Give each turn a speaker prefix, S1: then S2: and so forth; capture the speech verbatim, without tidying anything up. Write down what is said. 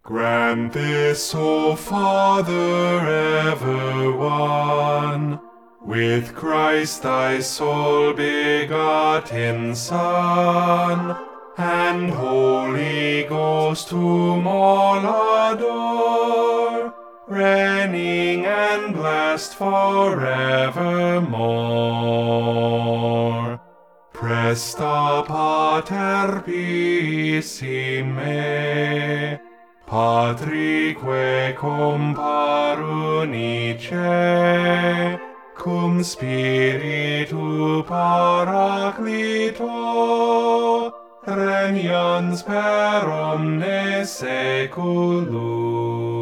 S1: Grant this, O Father ever one, with Christ thy sole begotten Son, and Holy Ghost, whom all adore, reigning and blessed forevermore. Presta Pater Pissime, Patrique cum par unice, cum Spiritu Paraclito, regnans per omnes saeculum.